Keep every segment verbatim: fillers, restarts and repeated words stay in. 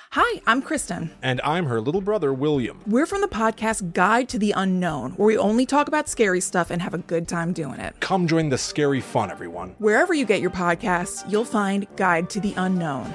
Hi, I'm Kristen. And I'm her little brother, William. We're from the podcast Guide to the Unknown, where we only talk about scary stuff and have a good time doing it. Come join the scary fun, everyone. Wherever you get your podcasts, you'll find Guide to the Unknown.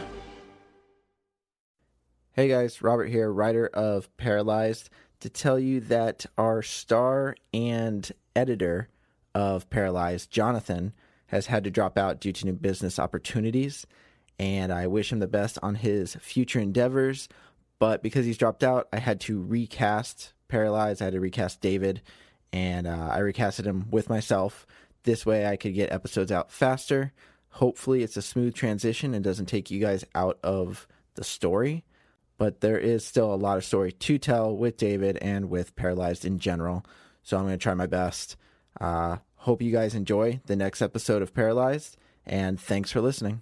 Hey guys, Robert here, writer of Paralyzed, to tell you that our star and editor of Paralyzed, Jonathan, has had to drop out due to new business opportunities. And I wish him the best on his future endeavors. But because he's dropped out, I had to recast Paralyzed. I had to recast David. And uh, I recasted him with myself. This way I could get episodes out faster. Hopefully it's a smooth transition and doesn't take you guys out of the story. But there is still a lot of story to tell with David and with Paralyzed in general. So I'm going to try my best. Uh, hope you guys enjoy the next episode of Paralyzed. And thanks for listening.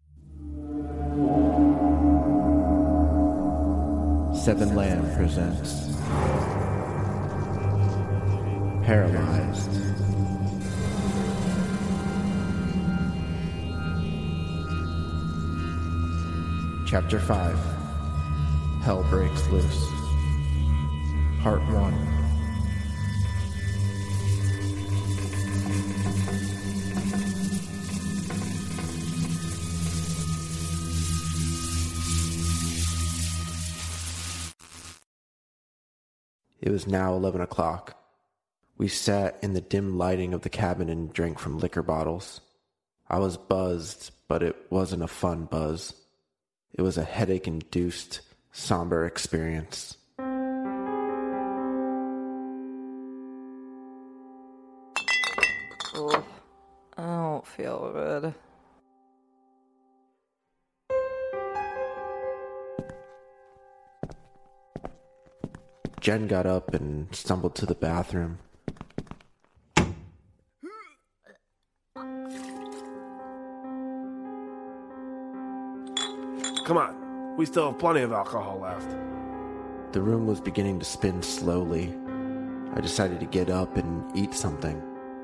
Seven Lamb presents Paralyzed. Chapter five. Hell Breaks Loose. Part one. It was now eleven o'clock. We sat in the dim lighting of the cabin and drank from liquor bottles. I was buzzed, but it wasn't a fun buzz. It was a headache-induced, somber experience. Oh, I don't feel good. Jen got up and stumbled to the bathroom. Come on, we still have plenty of alcohol left. The room was beginning to spin slowly. I decided to get up and eat something.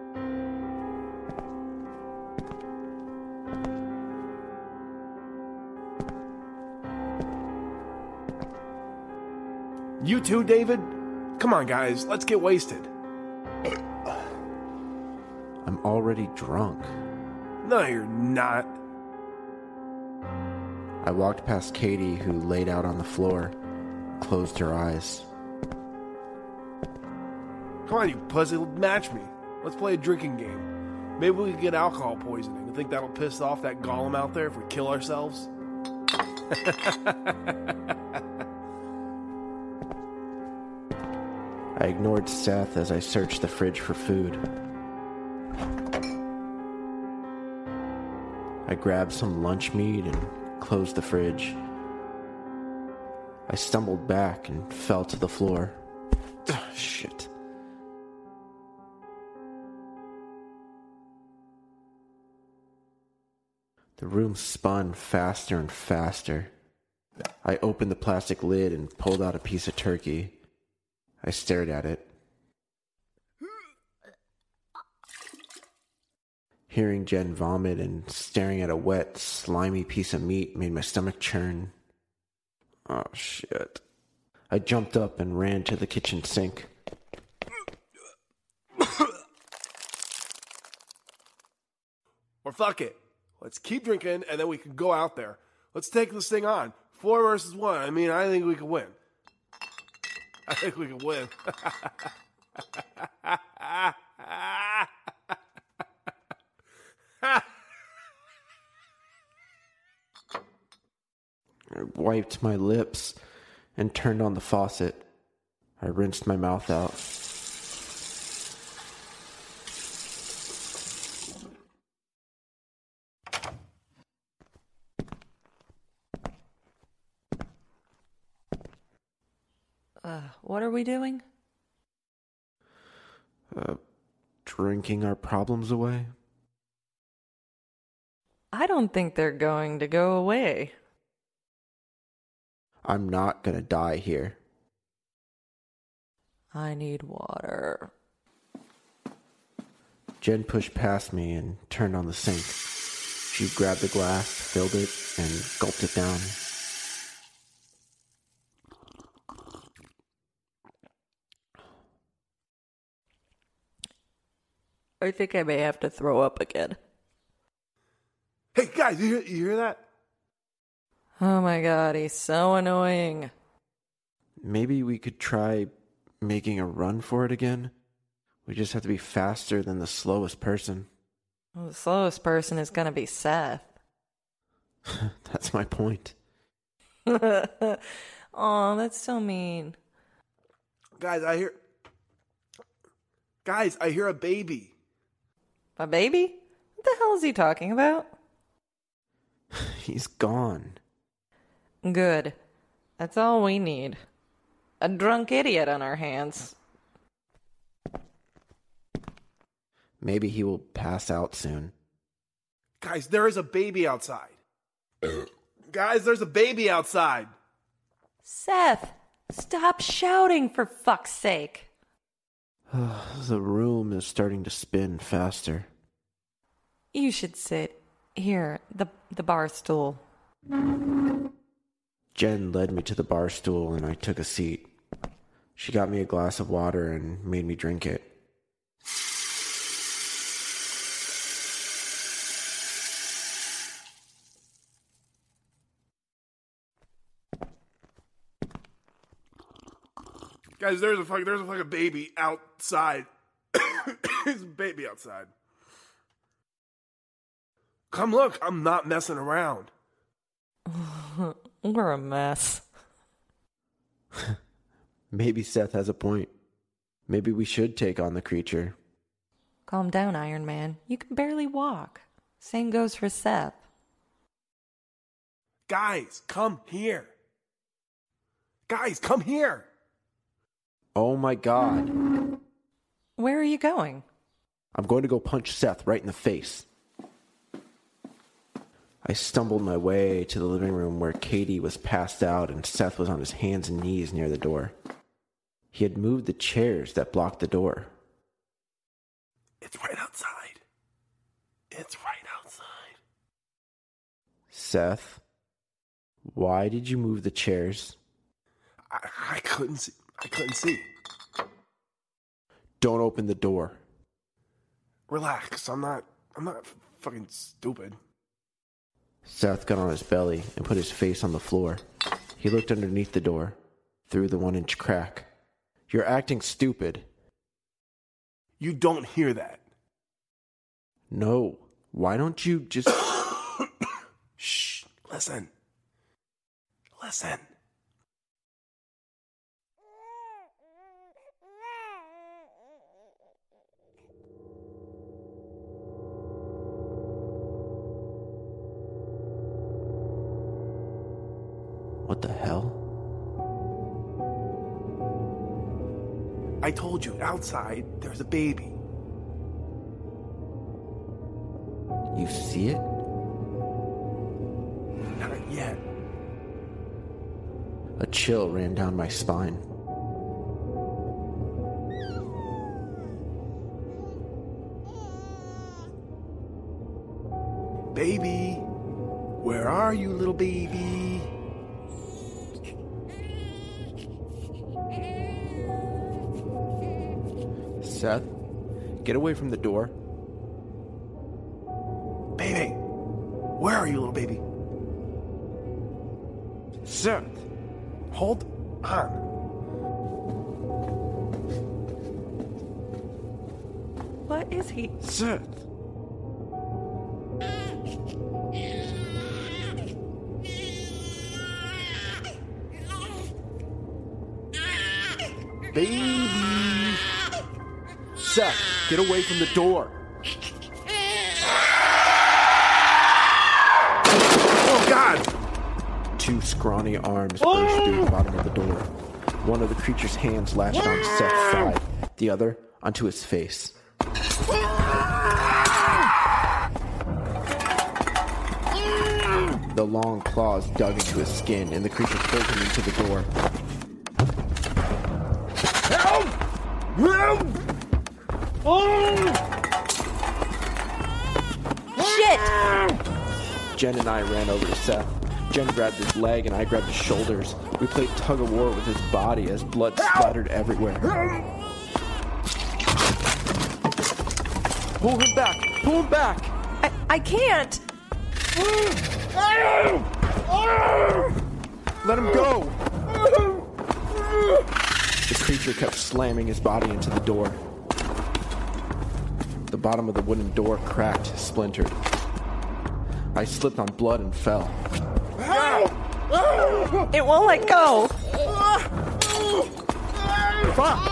You too, David? Come on, guys, let's get wasted. I'm already drunk. No, you're not. I walked past Katie, who laid out on the floor, closed her eyes. Come on, you pussy, match me. Let's play a drinking game. Maybe we can get alcohol poisoning. You think that'll piss off that golem out there if we kill ourselves? I ignored Seth as I searched the fridge for food. I grabbed some lunch meat and closed the fridge. I stumbled back and fell to the floor. Ugh, shit. The room spun faster and faster. I opened the plastic lid and pulled out a piece of turkey. I stared at it. Hearing Jen vomit and staring at a wet, slimy piece of meat made my stomach churn. Oh, shit. I jumped up and ran to the kitchen sink. Or fuck it. Let's keep drinking and then we can go out there. Let's take this thing on. Four versus one. I mean, I think we can win. I think we can win. I wiped my lips and turned on the faucet. I rinsed my mouth out. Uh, what are we doing? Uh, drinking our problems away? I don't think they're going to go away. I'm not gonna die here. I need water. Jen pushed past me and turned on the sink. She grabbed the glass, filled it, and gulped it down. I think I may have to throw up again. Hey, guys, you hear, you hear that? Oh my god, he's so annoying. Maybe we could try making a run for it again. We just have to be faster than the slowest person. Well, the slowest person is gonna be Seth. That's my point. Aw, that's so mean. Guys, I hear... Guys, I hear a baby. A baby? What the hell is he talking about? He's gone. Good. That's all we need. A drunk idiot on our hands. Maybe he will pass out soon. Guys, there is a baby outside. Guys, there's a baby outside. Seth, stop shouting for fuck's sake. The room is starting to spin faster. You should sit here, the the bar stool. Jen led me to the bar stool and I took a seat. She got me a glass of water and made me drink it. Guys, there's a fucking there's a fucking baby outside. There's a baby outside. Come look, I'm not messing around. We're a mess. Maybe Seth has a point. Maybe we should take on the creature. Calm down, Iron Man. You can barely walk. Same goes for Seth. Guys, come here. Guys, come here. Oh my god. Where are you going? I'm going to go punch Seth right in the face. I stumbled my way to the living room where Katie was passed out and Seth was on his hands and knees near the door. He had moved the chairs that blocked the door. It's right outside. It's right outside. Seth, why did you move the chairs? I, I couldn't see. I couldn't see. Don't open the door. Relax. I'm not. I'm not fucking stupid. Seth got on his belly and put his face on the floor. He looked underneath the door, through the one-inch crack. You're acting stupid. You don't hear that. No. Why don't you just... Shh. Listen. Listen. What the hell? I told you, outside, there's a baby. You see it? Not yet. A chill ran down my spine. Baby, where are you, little baby? Seth, get away from the door. Baby, where are you, little baby? Seth! Hold on. What is he? Seth! Baby. Seth, get away from the door. Oh, God. Two scrawny arms burst through the bottom of the door. One of the creature's hands latched on Seth's side, the other onto his face. The long claws dug into his skin, and the creature pulled him into the door. Help! Help! Oh! Shit! Jen and I ran over to Seth. Jen grabbed his leg and I grabbed his shoulders. We played tug of war with his body as blood splattered everywhere. Pull him back! Pull him back! I, I can't. Let him go! The creature kept slamming his body into the door. The bottom of the wooden door cracked, splintered. I slipped on blood and fell. It won't let go. Fuck!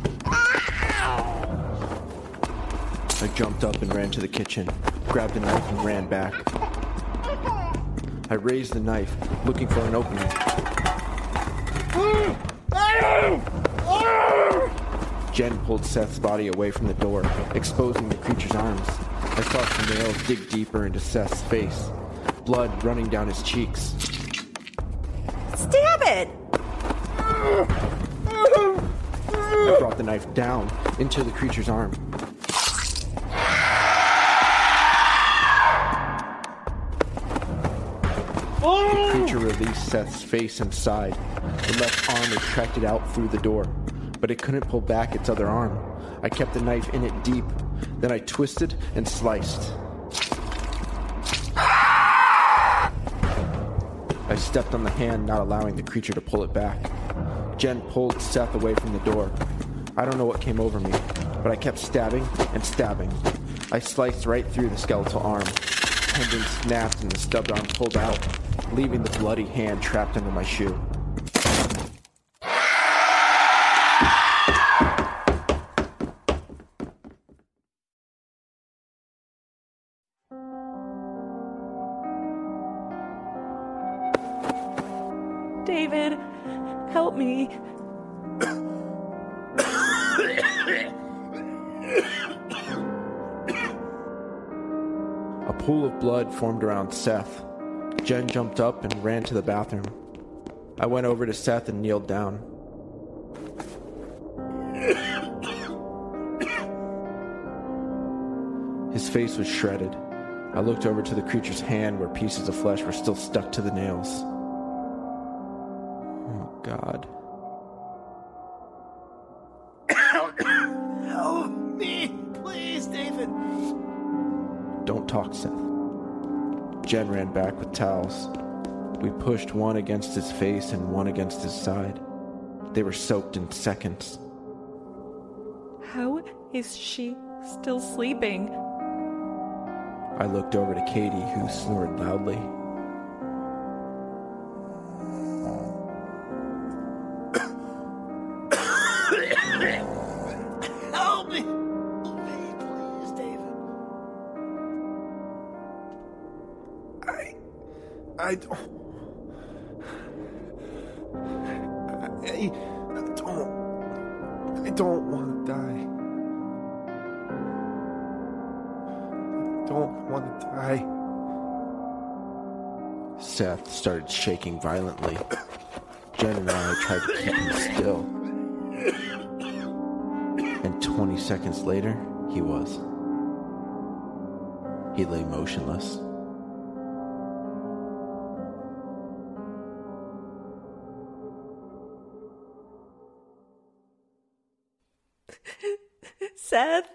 I jumped up and ran to the kitchen, grabbed a knife and ran back. I raised the knife, looking for an opening. Jen pulled Seth's body away from the door, exposing the creature's arms. I saw some nails dig deeper into Seth's face, blood running down his cheeks. Stab it! I brought the knife down into the creature's arm. The creature released Seth's face and side. The left arm retracted out through the door, but it couldn't pull back its other arm. I kept the knife in it deep. Then I twisted and sliced. I stepped on the hand, not allowing the creature to pull it back. Jen pulled Seth away from the door. I don't know what came over me, but I kept stabbing and stabbing. I sliced right through the skeletal arm. Tendon snapped and the stubbed arm pulled out, leaving the bloody hand trapped under my shoe. David, help me. A pool of blood formed around Seth. Jen jumped up and ran to the bathroom. I went over to Seth and kneeled down. His face was shredded. I looked over to the creature's hand where pieces of flesh were still stuck to the nails. Oh, God. Help me, please, David. Don't talk, Seth. Jen ran back with towels. We pushed one against his face and one against his side. They were soaked in seconds. How is she still sleeping? I looked over to Katie, who snored loudly. Help me. Help me, please, David. I... I don't... I, I don't... I don't want to die. I don't want to die. Seth started shaking violently. Jen and I tried to keep him still. And twenty seconds later, he was. He lay motionless. Seth?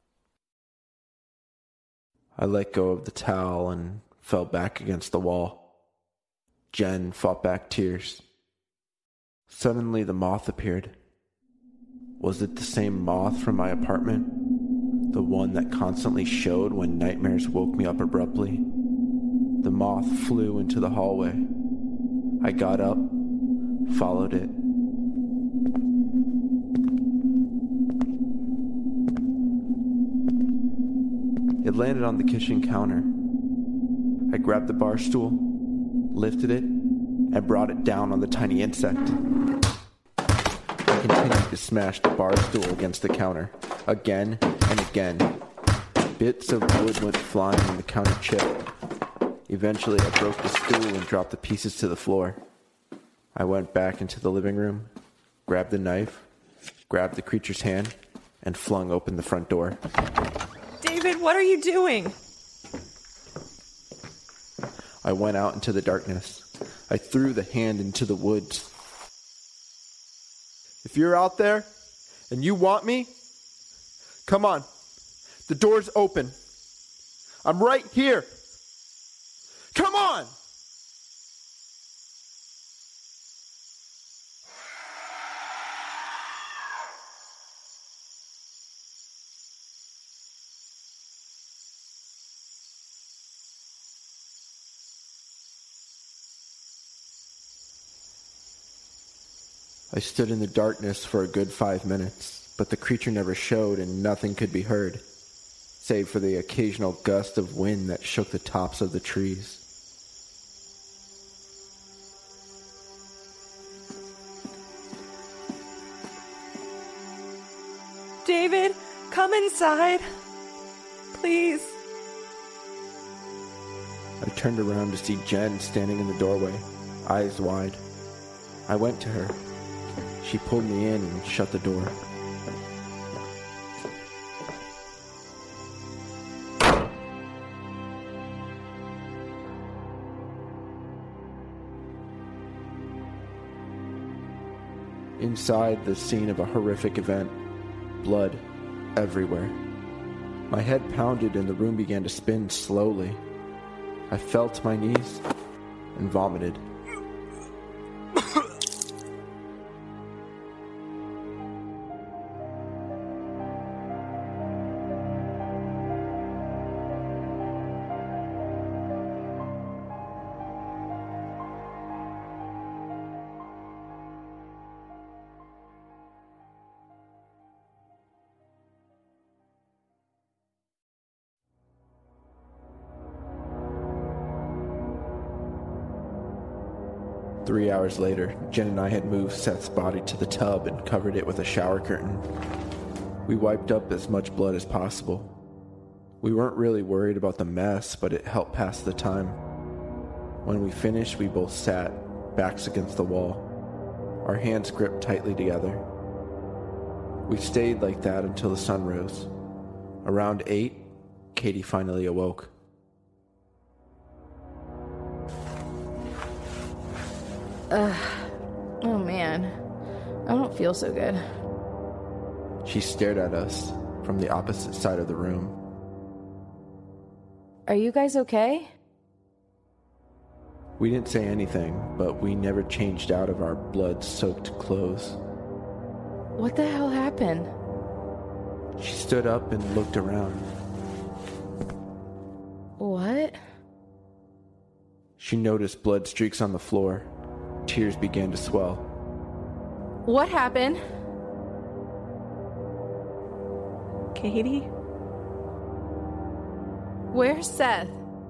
I let go of the towel and fell back against the wall. Jen fought back tears. Suddenly the moth appeared. Was it the same moth from my apartment? The one that constantly showed when nightmares woke me up abruptly? The moth flew into the hallway. I got up, followed it. It landed on the kitchen counter. I grabbed the bar stool, lifted it, and brought it down on the tiny insect. I continued to smash the bar stool against the counter, again and again. Bits of wood went flying and the counter chipped. Eventually, I broke the stool and dropped the pieces to the floor. I went back into the living room, grabbed the knife, grabbed the creature's hand, and flung open the front door. David, what are you doing? I went out into the darkness. I threw the hand into the woods. If you're out there and you want me, come on. The door's open. I'm right here. Come on! I stood in the darkness for a good five minutes, but the creature never showed and nothing could be heard, save for the occasional gust of wind that shook the tops of the trees. David, come inside. Please. I turned around to see Jen standing in the doorway, eyes wide. I went to her. She pulled me in and shut the door. Inside the scene of a horrific event, blood everywhere. My head pounded and the room began to spin slowly. I fell to my knees and vomited. Three hours later, Jen and I had moved Seth's body to the tub and covered it with a shower curtain. We wiped up as much blood as possible. We weren't really worried about the mess, but it helped pass the time. When we finished, we both sat, backs against the wall, our hands gripped tightly together. We stayed like that until the sun rose. Around eight, Katie finally awoke. Ugh. Oh man. I don't feel so good. She stared at us from the opposite side of the room. Are you guys okay? We didn't say anything, but we never changed out of our blood-soaked clothes. What the hell happened? She stood up and looked around. What? She noticed blood streaks on the floor. Tears began to swell. What happened? Katie? Where's Seth?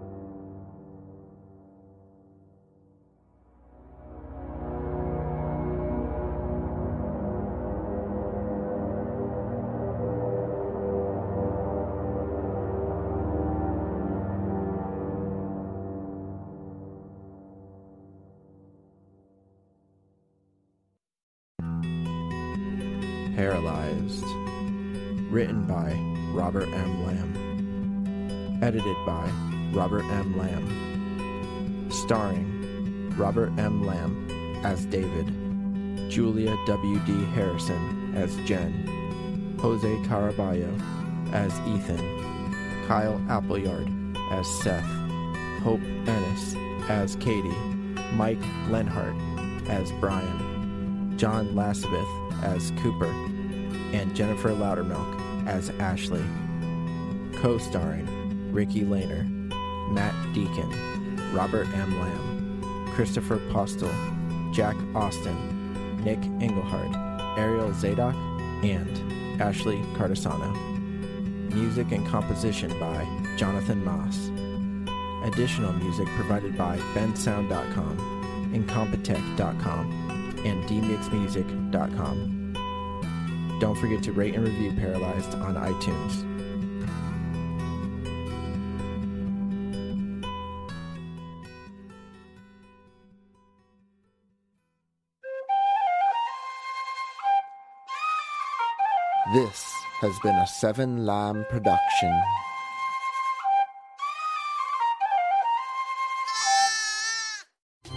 Paralyzed. Written by Robert M. Lamb. Edited by Robert M. Lamb. Starring Robert M. Lamb as David, Julia W. D. Harrison as Jen, Jose Caraballo as Ethan, Kyle Appleyard as Seth, Hope Ennis as Katie, Mike Lenhart as Brian, John Lasabeth as Cooper, and Jennifer Loudermilk as Ashley. Co-starring Ricky Lehner, Matt Deacon, Robert M. Lamb, Christopher Postel, Jack Austin, Nick Engelhardt, Ariel Zadok, and Ashley Cardasano. Music and composition by Jonathan Moss. Additional music provided by bensound dot com, incompetech dot com, and d mix music dot com. Don't forget to rate and review Paralyzed on iTunes. This has been a Seven Lamb production.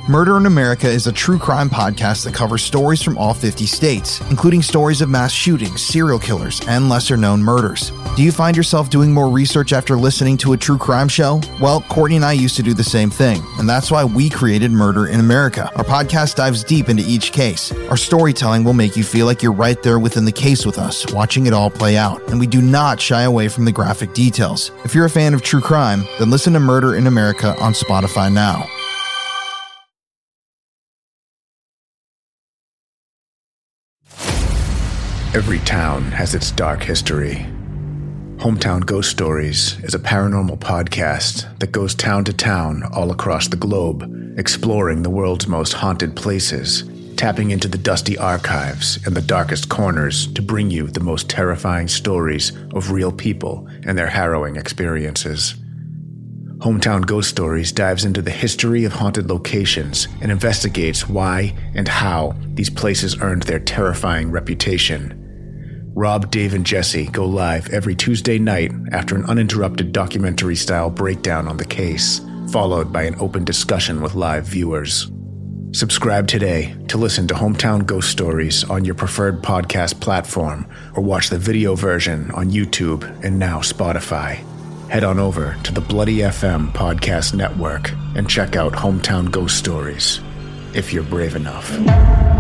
Murder in America is a true crime podcast that covers stories from all fifty states, including stories of mass shootings, serial killers, and lesser-known murders. Do you find yourself doing more research after listening to a true crime show? Well, Courtney and I used to do the same thing, and that's why we created Murder in America. Our podcast dives deep into each case. Our storytelling will make you feel like you're right there within the case with us, watching it all play out, and we do not shy away from the graphic details. If you're a fan of true crime, then listen to Murder in America on Spotify now. Every town has its dark history. Hometown Ghost Stories is a paranormal podcast that goes town to town all across the globe, exploring the world's most haunted places, tapping into the dusty archives and the darkest corners to bring you the most terrifying stories of real people and their harrowing experiences. Hometown Ghost Stories dives into the history of haunted locations and investigates why and how these places earned their terrifying reputation. Rob, Dave, and Jesse go live every Tuesday night after an uninterrupted documentary-style breakdown on the case, followed by an open discussion with live viewers. Subscribe today to listen to Hometown Ghost Stories on your preferred podcast platform, or watch the video version on YouTube and now Spotify. Head on over to the Bloody F M podcast network and check out Hometown Ghost Stories, if you're brave enough.